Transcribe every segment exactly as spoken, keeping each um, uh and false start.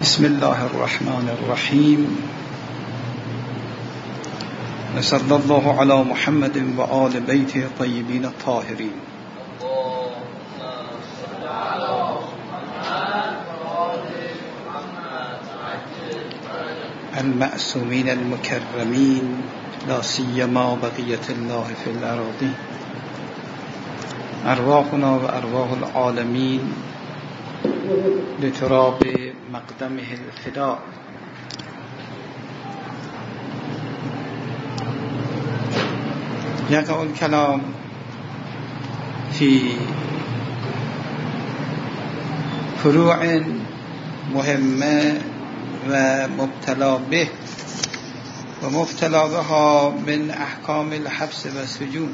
بسم الله الرحمن الرحیم صلی الله علی محمد و آل بیت طیبین الطاهرین المعصومین المکرمین لا سیما بقیة الله فی الأراضین ارواحنا و ارواح العالمین لتراب مقدمه الفداء. يقع الكلام في فروع مهمة ومبتلى به ومبتلى بها من أحكام الحبس والسجون،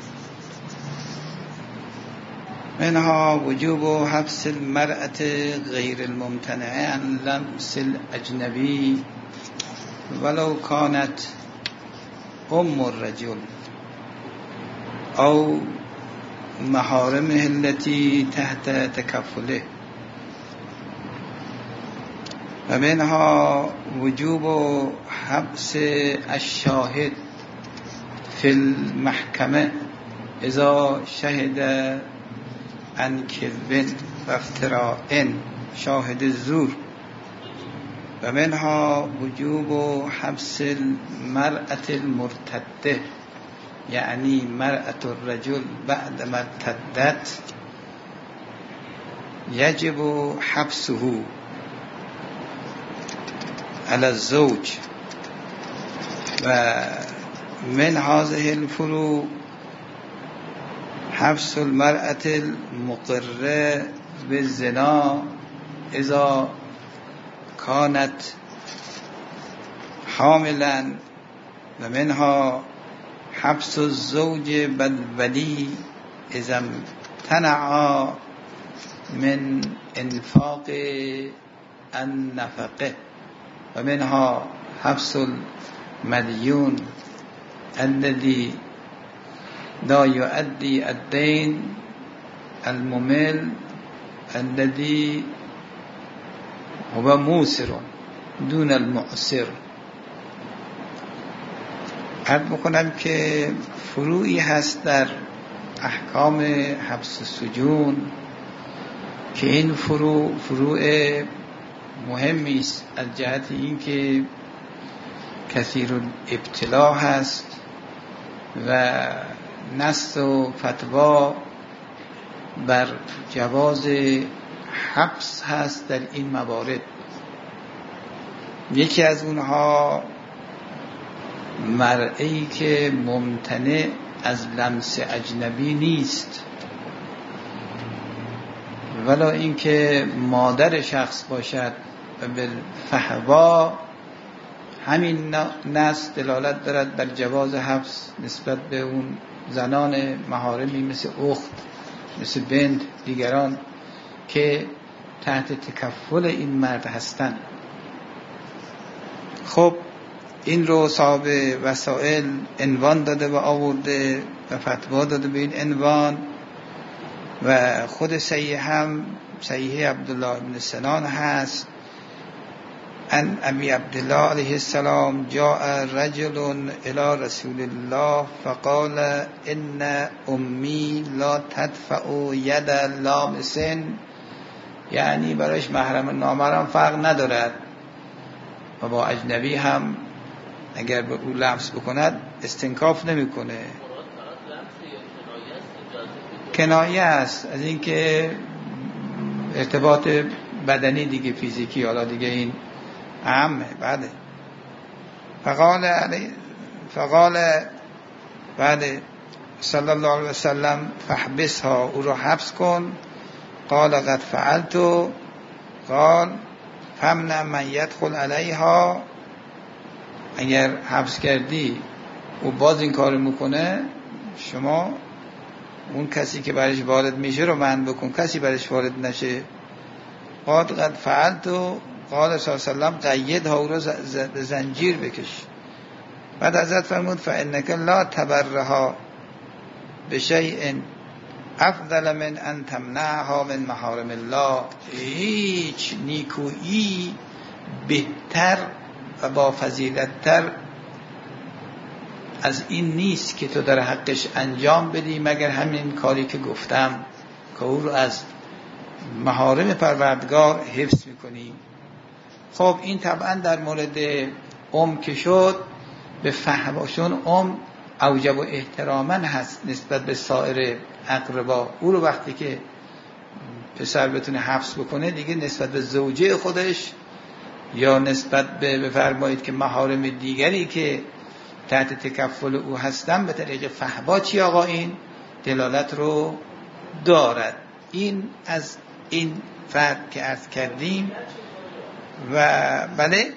منها وجوب حبس المرأة غير الممتنع عن لمس الأجنبي ولو كانت أم الرجل أو محارمه التي تحت تكفله، ومنها وجوب حبس الشاهد في المحكمة إذا شهد عن كذب و افتراء شاهد الزور، و منها وجوب حبس المرأة المرتده يعني مرأة الرجل بعد ما ارتدت يجب حبسه على الزوج. و من هذه الفروع حبس المرأة المقرة بالزنا إذا كانت حاملا، ومنها حبس الزوج بالولي إذا امتنع من إنفاق النفقة، ومنها حبس المديون الذي لا يؤدي الدين الممل الذي هو موسر دون المعسر. عرض بکنم که فروعی هست در احکام حبس السجون که این فروع فروع مهمی است از جهت اینکه کثیر الابتلا هست و نص و فتوا بر جواز حبس هست در این موارد. یکی از اونها مرئی که ممتنع از لمس اجنبی نیست، ولا اینکه مادر شخص باشد و بالفحوا. همین نص دلالت دارد بر جواز حبس نسبت به اون زنان محارمی مثل اخت، مثل بنت، دیگران که تحت تکفل این مرد هستند. خب این رو صاحب وسائل عنوان داده و آورده و فتوا داده به این عنوان، و خود صحیح هم صحیح عبدالله بن سنان هست ان ابی عبدالله علیه السلام جاء رجل الى رسول الله فقال ان امی لا تدفع ید لامس، یعنی برایش محرم نامحرم فرق ندارد و با اجنبی هم اگر به او لمس بکند استنکاف نمیکنه. کنایه است از اینکه ارتباط بدنی دیگه، فیزیکی، حالا دیگه این عامه. بعد فقال علی فقال بعد صلی الله علیه وسلم فحبسها، او رو حبس کن. قال قد فعلت. قال فمنع من يدخل علیها، اگر حبس کردی و باز این کارو میکنه، شما اون کسی که برش وارد میشه رو منع بکن، کسی برش وارد نشه. قال قد فعلت. قال صلی الله علیه وسلم قیدها، او رو به زنجیر بکش. بعد حضرت فرمود فانک لا تبرها بشیء افضل من ان تمنعها من محارم الله. هیچ نیکویی بهتر و با فضیلت‌تر از این نیست که تو در حقش انجام بدی مگر همین کاری که گفتم که او رو از محارم پروردگار حفظ میکنی. خب این طبعا در مورد ام که شد به فهمشون ام اوجب و احتراما هست نسبت به سایر اقربا. او رو وقتی که پسر بتونه حفظ بکنه دیگه نسبت به زوجه خودش یا نسبت به بفرمایید که محارم دیگری که تحت تکفل او هستن به طریق فحوا چی آقا این دلالت رو دارد. این از این فرق که عرض کردیم. و بله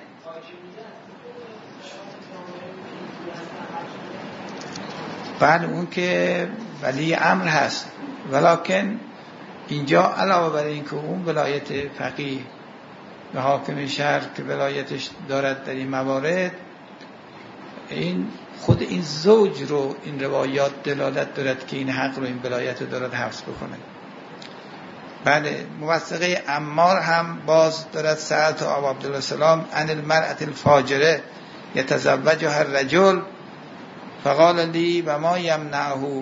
بعد اون که ولی امر هست، ولکن اینجا علاوه بر این که اون ولایت فقیه و حاکم شهر که ولایتش دارد در این موارد، این خود این زوج رو این روایات دلالت دارد که این حق رو این ولایت رو دارد حفظ بکنه. بله موثقه عمار هم باز دارد سألت ابا عبدالله السلام عن المرأة الفاجره یتزوجها الرجل فقال لی و ما یمنعه،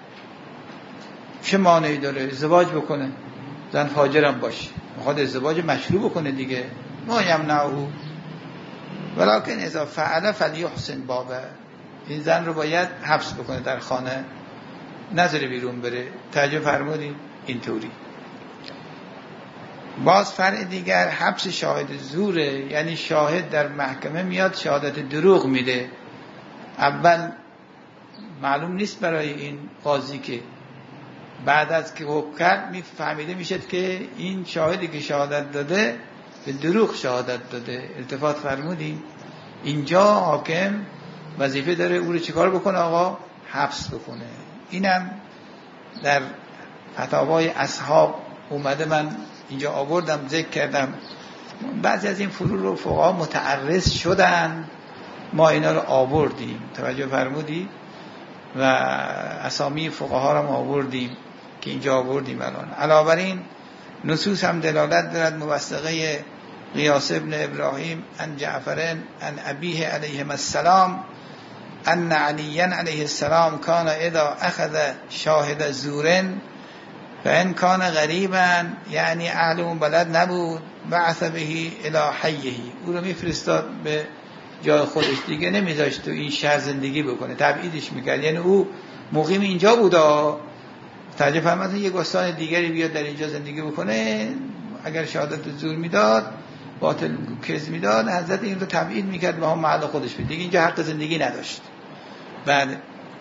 چه مانعی داره ازدواج بکنه، زن فاجرم باشه میخواد ازدواج مشروع بکنه دیگه، ما یمنعه ولکن اذا فعل فلیحسن بابه، این زن رو باید حبس بکنه در خانه نذاره بیرون بره. توجه فرمودین اینطوری. باز فرع دیگر حبس شاهد زوره، یعنی شاهد در محکمه میاد شهادت دروغ میده، اول معلوم نیست برای این قاضی که بعد از که حکم کرد میفهمیده میشه که این شاهدی که شهادت داده به دروغ شهادت داده. التفات فرمودین اینجا حاکم وظیفه داره او رو چیکار بکنه آقا؟ حبس بکنه. اینم در فتاوای اصحاب اومده، من اینجا آوردم ذکر کردم. بعضی از این فروع رو فقها متعرض شدن، ما اینا رو آوردیم. توجه فرمودی؟ و اسامی فقها رو آوردیم که اینجا آوردیم الان. علاوه بر این نصوص هم دلالت دارد. موثقه قیاس ابن ابراهیم عن جعفر عن ابیه علیه السلام ان علی علیه السلام کان اذا اخذ شاهد زورن فان کان غریبا، یعنی اهل اون بلد نبود، بعث به الی حیه، او رو میفرستاد به جای خودش، دیگه نمیذاشت تو این شهر زندگی بکنه، تبعیدش میکرد. یعنی او مقیم اینجا بود، تعجب فرمودن یه گستان دیگری بیاد در اینجا زندگی بکنه، اگر شهادت زور میداد باطل کذب میداد، حضرت این رو تبعید میکرد به هم محل خودش بود، دیگه اینجا حق زندگی نداشت. بعد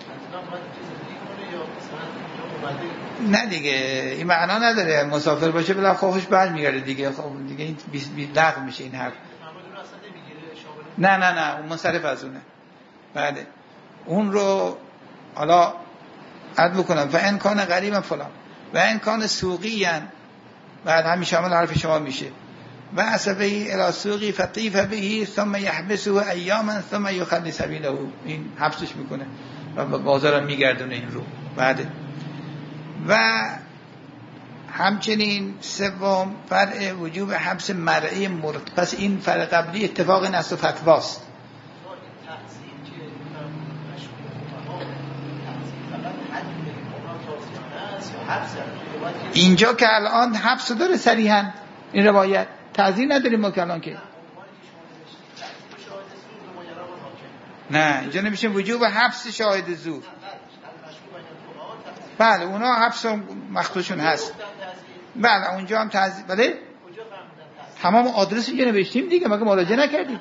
نه دیگه این معنا نداره مسافر باشه بلا خوفش برمیگرده دیگه. خب دیگه این لغو میشه این حرف. نه نه نه اون منصرف از اونه. بله اون رو حالا عد بکنم و ان کان غریبا فلان و ان کان سوقیان، بعد همین شامل حرف شما میشه و عصبه الی سوقی فطیف به ثم یحبسه ایاما ثم یخلی سبیله، این حبسش میکنه و به بازار میگردونه این رو. بعد و همچنین سوم فرع وجوب حبس مرئی مرد. پس این فرع قبلی اتفاق نص و فتواست. اینجا که الان حبس داره صریحا این روایت، تعزیر نداریم ما که الان که نه اینجا نمیشه وجوب حبس شاهد زور. بله اونا حبس مخصوصشون هست. بله اونجا هم تعزیر. بله تمام آدرس اینجا نوشتیم دیگه، مگه مراجعه نکردیم؟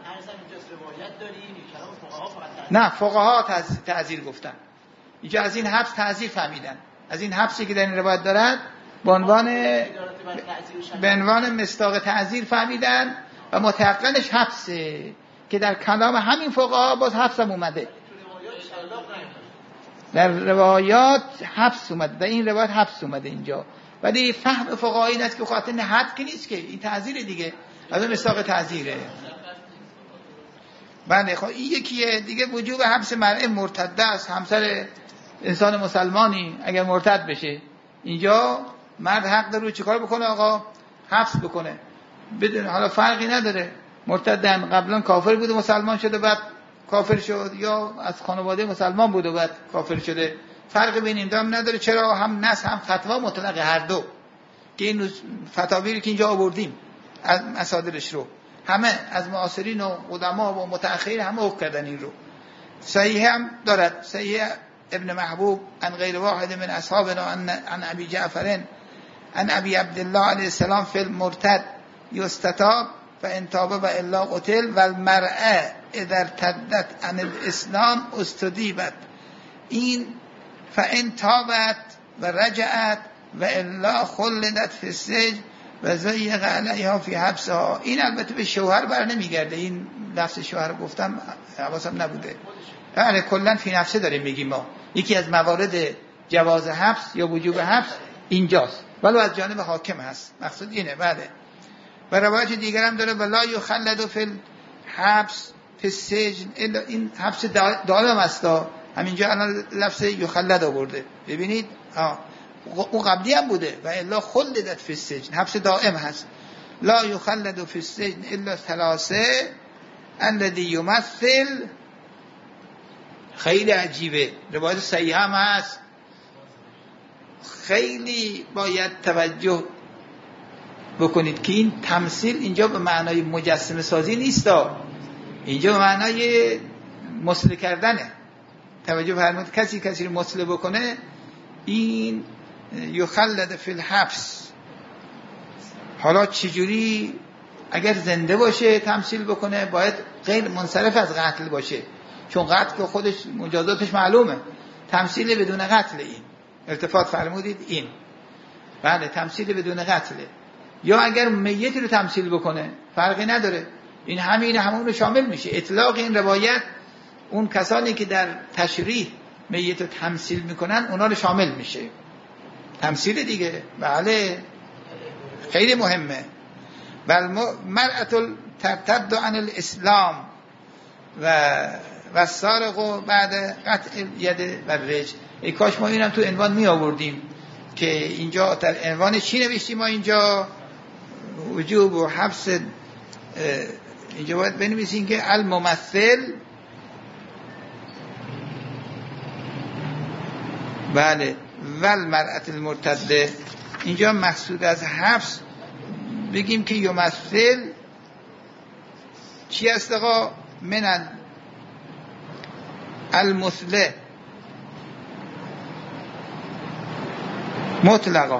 نه فقها تعزیر گفتن، اینجا از این حبس تعزیر فهمیدن، از این حبسی که در این روایت دارد به عنوان به عنوان مصداق تعزیر فهمیدن و متحقنش حبسه که در کلام همین فقها باز حبس هم اومده، در روایات حبس اومده، در این روایت حبس اومده اینجا. ولی فهم فقهایی این است که خاطر حد که نیست که این تعزیر دیگه، از اون مصداق تعزیره. بله خب این یکیه دیگه. وجوب حبس مرء مرتد است، همسر انسان مسلمانی اگر مرتد بشه، اینجا مرد حق داره چیکار بکنه آقا؟ حبس بکنه. بدون حالا فرقی نداره مرتدن، قبلا کافر بود و مسلمان شده بعد کافر شد، یا از خانواده مسلمان بود و بعد کافر شده، فرق بین این دو هم نداره. چرا؟ هم نص هم فتوا مطلق هر دو، که این فتاوی رو که اینجا آوردیم از مصادرش رو همه از معاصرین و قدما و متأخرین همه حکم کردن این رو. صحیح هم دارد، صحیح ابن محبوب عن غیر واحد من اصحابنا عن ابی جعفر عن ابی عبدالله علیه السلام فی المرتد یستتاب فان تاب و الا قتل و المرأة اذا ارتدت عن الاسلام استدیبت. این فان تابت و رجعت و الا خلدت فی السجن و ضیق علیها فی حبسها. این البته به شوهر بر نمیگرده، این لفظ شوهر گفتم حواسم نبوده، بله کلا فی نفسه داریم میگیم ما. یکی از موارد جواز حبس یا وجوب حبس اینجاست، ولو از جانب حاکم هست، مقصود اینه. بله و روایت دیگر هم داره ولا یخلد فی الحبس فی السجن الا، این حبس دائم است. همینجا الان لفظ یخلد آورده، ببینید ها او قبلی هم بوده و الا خلدت فی السجن، حبس دائم هست. لا یخلد فی السجن الا ثلاثه الذی یمثل. خیلی عجیبه، روایت صحیح هم هست، خیلی باید توجه بکنید که این تمثیل اینجا به معنای مجسمه سازی نیست، اینجا به معنای مثل کردنه. توجه فرمایید، کسی کسی رو مثل بکنه این یخلد فی الحبس. حالا چجوری اگر زنده باشه تمثیل بکنه؟ باید غیر منصرف از قتل باشه، چون قتل که خودش مجازاتش معلومه. تمثیل بدون قتل، این التفات فرمودید این، بله تمثیل بدون قتله. یا اگر میت رو تمثیل بکنه فرقی نداره، این همین همون رو شامل میشه. اطلاق این روایت اون کسانی که در تشریح میت رو تمثیل میکنن اونا رو شامل میشه، تمثیل دیگه. بله خیلی مهمه. بل مرأة ترتد عن الاسلام و و سارق بعد قطع ید و رجل. ای کاش ما اینم تو عنوان می آوردیم که اینجا در عنوان چی نوشتیم ما اینجا؟ وجوب و حبس. اینجا باید بنویسیم که الممثل، بله ول مرأة المرتده. اینجا مقصود از حبس بگیم که یمثل چی است آقا؟ من المثله مطلقا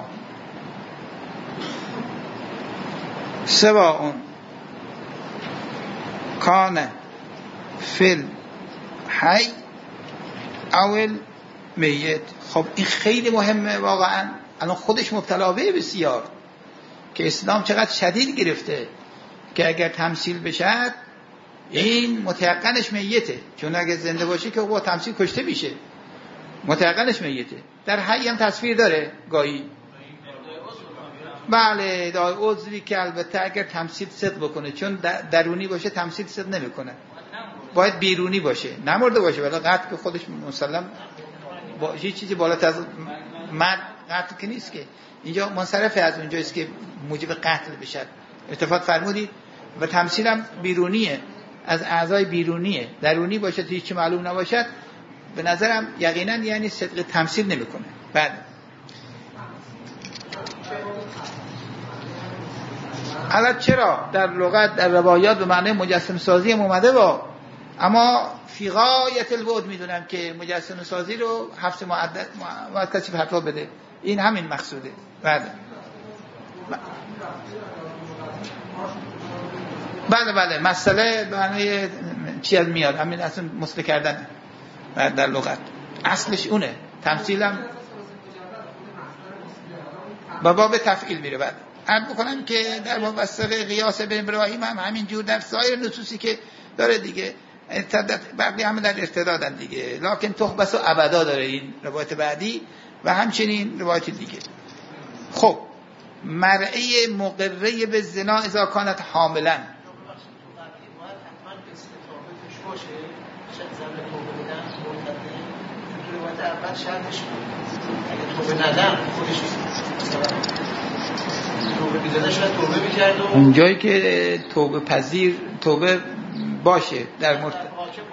سواء کان فی الحی او المیت. خب این خیلی مهمه واقعا، الان خودش مبتلا به بسیار که اسلام چقدر شدید گرفته که اگر تمثیل بشه این متيقنش میته، چون اگر زنده باشه که با تمثیل کشته میشه، متيقنش میته. در حی هم تصویر داره گاهی، بله دای عذری که البته اگر تمثیل صدق بکنه، چون درونی باشه تمثیل صدق نمیکنه، باید بیرونی باشه، نمرده باشه. ولی قتل که خودش مسلم با هیچ چیزی بالاتر از مرد قتل که نیست، که اینجا منصرف از اونجاییست که موجب قتل بشه. اتفاق فرمودید. و تمثیل هم بیرونیه، از اعضای بیرونیه، درونی باشه هیچ چی معلوم نباشد به نظرم یقینا یعنی صدق تمثیل نمیکنه. بعد البته چرا در لغت در روایات به معنی مجسم سازی هم اومده با، اما فی غایت البعد میدونم که مجسم سازی رو حبس معدد باید کسی فتوا بده، این همین مقصوده. بعد بله بله مسئله به معنی چی از میاد، همین اصلا مسل کردن در لغت اصلش اونه. تمثیل هم با باب تفعیل میره. بعد عرض بکنم که در مبسط قیاس ابن ابراهیم هم همین جور در سایر نصوصی که داره دیگه، بقیه همه در ارتدادن دیگه، لکن تخبس و ابدا داره این روایت بعدی و همچنین روایت دیگه. خب مرعی مقره به زنا اذا کانت حاملا، اول شرطش اگه توبه ندم خودش توبه بیداده شاید توبه میکرد و اونجایی که توبه پذیر توبه باشه در مرتد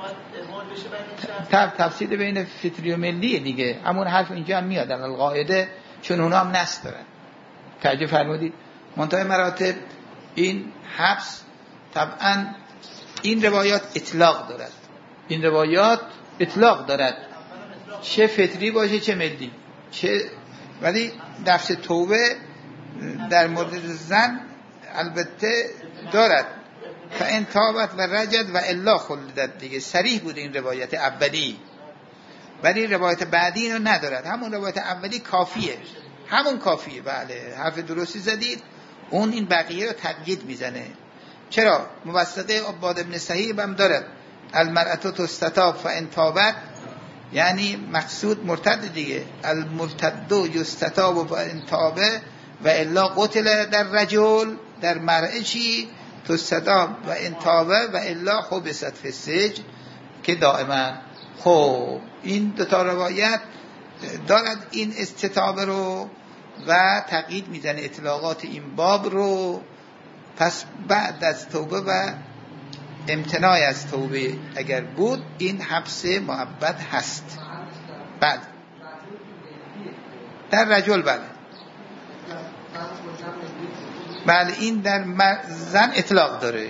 تف تفسیر بین فطری و ملی دیگه، همون حرف اینجا هم میاد در القاعده، چون اونا هم نص دارن. توجه فرمودید؟ منتهی مراتب این حبس طبعا این روایات اطلاق دارد، این روایات اطلاق دارد، چه فطری باشه چه ملی، چه ولی نفس توبه در مورد زن البته دارد. فان تابت و رجد و الا خلدت، دیگه صریح بود این روایت اولی، ولی روایت بعدی اینو ندارد. همون روایت اولی کافیه، همون کافیه. بله حرف درستی زدید. اون این بقیه رو تقیید میزنه. چرا؟ موثقه عباد ابن صهیب هم دارد المرأة تستتاب فان تابت، یعنی مقصود مرتد دیگه، المرتد یستتاب فان تابه و الا قتل. در رجل در مرأة چی؟ تستتاب و ان تابه و الا حبست فی السجن، که دائما. خب این دو تا روایت دارد این استتابه رو و تقیید میزنه اطلاقات این باب رو. پس بعد از توبه و امتناع از توبه اگر بود، این حبس مؤبد هست. بله در رجل، بله بله این در زن اطلاق داره.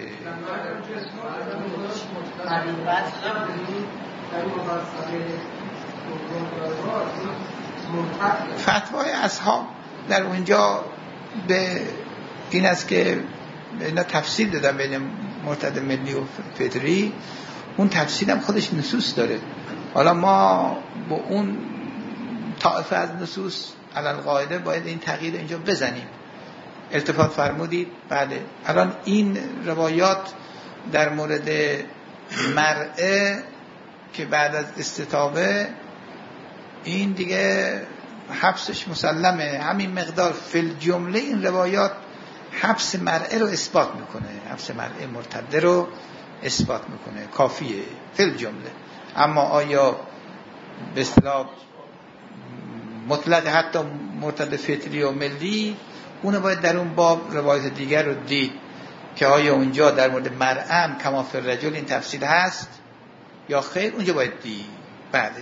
فتوای اصحاب در اونجا به این است که اینا تفصیل دادن بین مرتد ملی و فطری. اون تفصیل هم خودش نصوص داره. حالا ما با اون طائفه از نصوص علل قاعده باید این تغییر اینجا بزنیم. التفات فرمودید؟ بله. الان این روایات در مورد مرأة که بعد از استتابه این دیگه حبسش مسلمه، همین مقدار. فی جمله این روایات حبس مرأة رو اثبات میکنه، حبس مرأة مرتده رو اثبات میکنه، کافیه فی جمله. اما آیا به اصطلاح مطلق حتی مرتد فطری و ملی، اونو باید در اون باب روایت دیگر رو دید که آیا اونجا در مورد مرأة کما فی الرجل این تفصیل هست یا خیر. اونجا باید دید. بله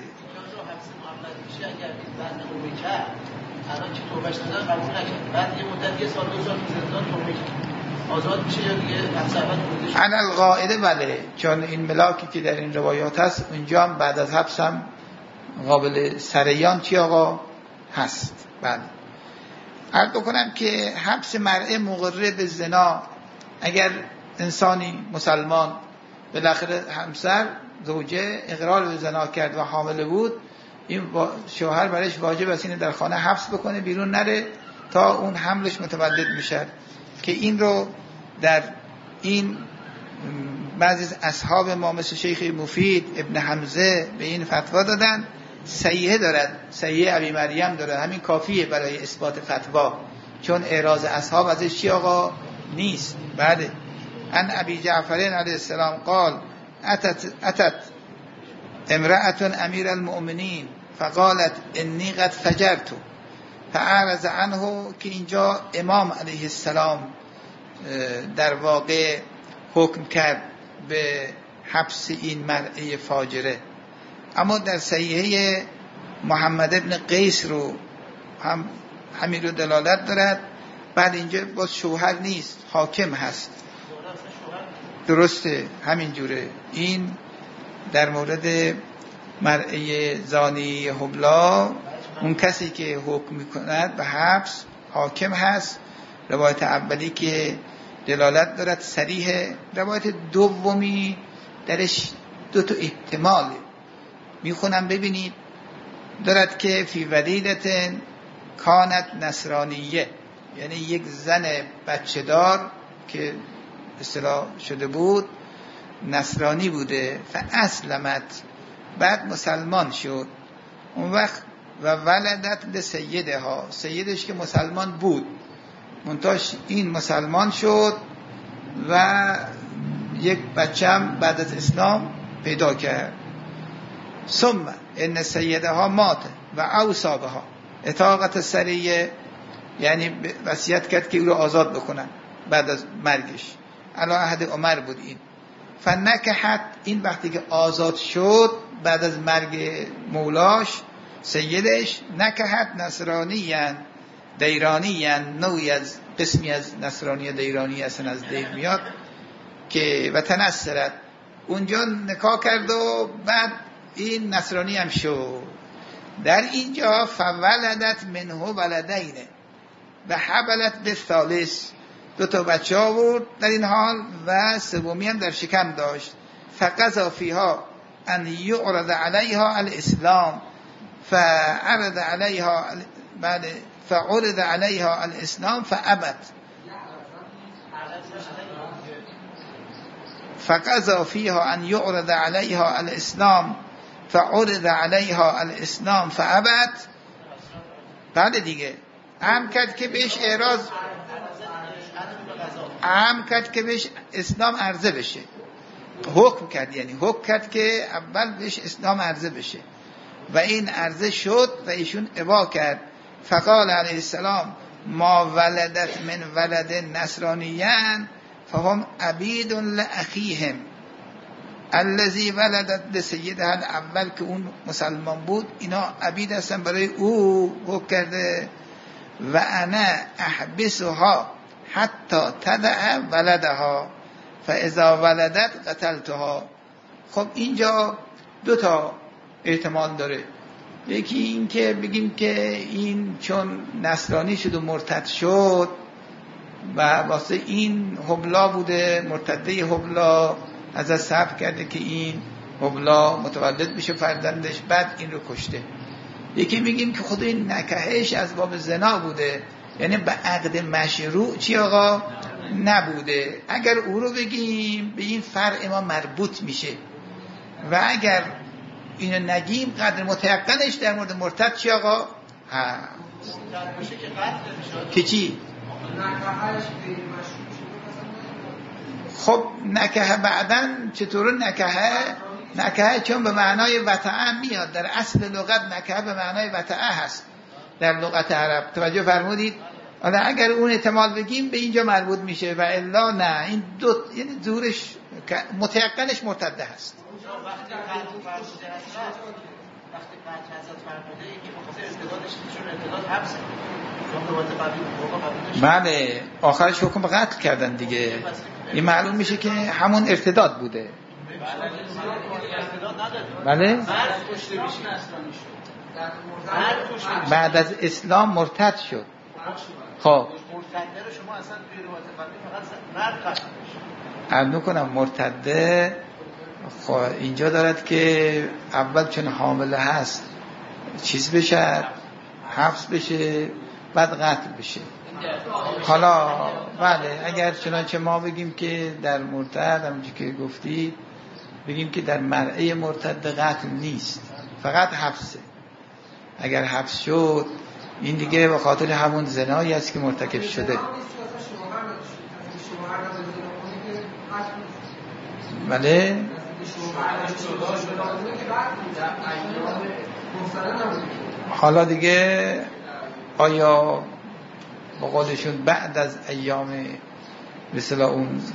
الان که توبهش دادن قبول نکرد، بعد یه مدت یه سال دو سال زندان توبه آزاد میشه یا دیگه حبس اول بودش؟ علل قاعده بله، چون این ملاکی که در این روایات هست اونجا هم بعد از حبس هم قابل سریان چی آقا هست. بله عرض بکنم که حبس مرأة مقرره به زنا، اگر انسانی مسلمان بالاخره همسر زوجه اقرار به زنا کرد و حامله بود، این شوهر برایش واجب است اینه در خانه حبس بکنه، بیرون نره تا اون حملش متولد میشه. که این رو در این بعضی از اصحاب ما مثل شیخ مفید ابن حمزه به این فتوا دادن. صحیحه دارد، صحیحه ابی مریم دارد، همین کافیه برای اثبات فتوا، چون اعراض اصحاب ازش چی آقا نیست. بعد ان ابی جعفر علیه السلام قال اتت اتت امرأة امیر المؤمنین فقالت انی قد فجرت فاعرض عنه، که اینجا امام علیه السلام در واقع حکم کرد به حبس این مرأة فاجره. اما در صحیحه محمد ابن قیس رو هم همین رو دلالت دارد. بعد اینجا باز شوهر نیست، حاکم هست. درسته همین جوره. این در مورد مرأة زانی حبلا اون کسی که حکم میکند به حبس حاکم هست. روایت اولی که دلالت دارد صریح. روایت دومی درش دو تا احتمال میخونم ببینید. دارد که فی ولیدت کانت نصرانیه، یعنی یک زن بچه دار که اصطلاح شده بود نصرانی بوده، فاسلمت، بعد مسلمان شد. اون وقت و ولدت لسیدها، سیدش که مسلمان بود منتاش این مسلمان شد و یک بچم بعد از اسلام پیدا کرد. ثم ان سیدها مات و اوصا بها، اطاقت سریه، یعنی وصیت کرد که او رو آزاد بکنن بعد از مرگش. علی عهد عمر بود این. فنکحت، این وقتی که آزاد شد بعد از مرگ مولاش سیدش، نکحت نصرانیان دیرانیان، نوعی از قسمی از نصرانی دیرانی اصلا از دیر میاد که و تنصرت، اونجا نکاح کرد و بعد این نصرانی هم شد. در اینجا فولدت منه ولدینه و حبلت به ثالث، دو تا بچه آورد در این حال و سومی هم در شکم داشت. فقضا فیها ان یعرض علیها الاسلام فعرض علیها بعد فعرض علیها الاسلام فابت. فقضا فیها ان یعرض علیها الاسلام فعرض علیها الاسلام فابت. بعد دیگه عم کرد که بهش اعراض، عم کرد که بهش اسلام عرضه بشه، حکم کرد، یعنی حکم کرد که اول بهش اسلام عرضه بشه و این عرضه شد و ایشون ابا کرد. فقال علیه السلام ما ولدت من ولد نصرانیان فهم عبید لاخیهم الذی ولدت لسیدها الاول، که اون مسلمان بود، اینا عبید هستن برای او، حکم کرده و انا احبسها حتی تدع ولدها فاذا ولدت قتلتها. خب اینجا دو تا احتمال داره. یکی این که بگیم که این چون نصرانی شد و مرتد شد و واسه این حبلا بوده، مرتده حبلا از از صبر کرده که این حبلا متولد بشه فرزندش، بعد این رو کشته. یکی میگیم که خود این نکاحش از باب زنا بوده، یعنی به عقد مشروع چی آقا نبوده. اگر او رو بگیم به این فرع ما مربوط میشه و اگر اینو نگیم قدر متيقنش در مورد مرتد چی آقا ها که چی. خب نکاح بعدن چطور نکاح؟ نکاح چون به معنای وطعه میاد، در اصل لغت نکاح به معنای وطعه هست در لغت عرب، توجه فرمودید؟ حالا اگر اون احتمال بگیم به اینجا مربوط میشه و الا نه، این دو یعنی ظهورش متيقنش مرتده هست. وقتی قطع حضرت فرموده که بخاطر ارتدادش چون ارتداد حبس بله آخرش حکم قتل کردن دیگه، این معلوم میشه که همون ارتداد بوده. بله بعد از اسلام مرتد شد. خب مرتده رو شما اصلا توی روایت قبلی فقط مرد قتل عرض کنم مرتده. خب اینجا دارد که اول چون حامله هست چیز بشه، حبس بشه، بعد قتل بشه. حالا بله اگر چنانچه ما بگیم که در مرتد همونجوری که گفتی بگیم که در مرعه مرتد قتل نیست، فقط حبسه. اگر حبس شد این دیگه به خاطر همون زنایی است که مرتکب شده. بله حالا دیگه آیا با قولشون بعد از ایام مثلا اون